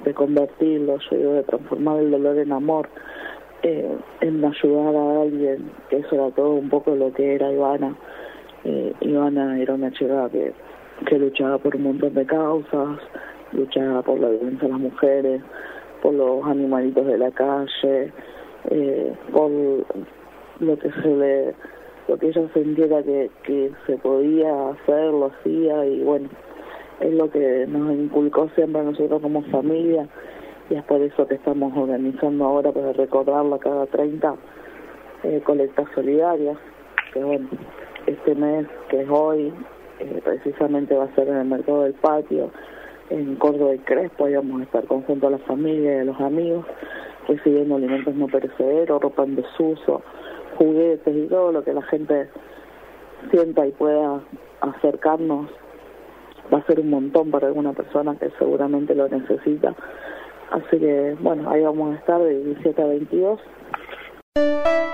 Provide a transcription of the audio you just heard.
de convertirlo, yo digo, de transformar el dolor en amor, en ayudar a alguien, que eso era todo un poco lo que era Ivana. Ivana era una chica que luchaba por un montón de causas, luchaba por la violencia a las mujeres, por los animalitos de la calle, por lo que ella sintiera que se podía hacer, lo hacía, y bueno, es lo que nos inculcó siempre a nosotros como familia, y es por eso que estamos organizando ahora para recordarla cada 30 colectas solidarias, que bueno, este mes que es hoy, precisamente va a ser en el Mercado del Patio, en Córdoba y Crespo, ahí vamos a estar junto a la familia y a los amigos, recibiendo alimentos no perecederos, ropa en desuso, juguetes y todo lo que la gente sienta y pueda acercarnos. Va a ser un montón para alguna persona que seguramente lo necesita. Así que, bueno, ahí vamos a estar de 17 a 22.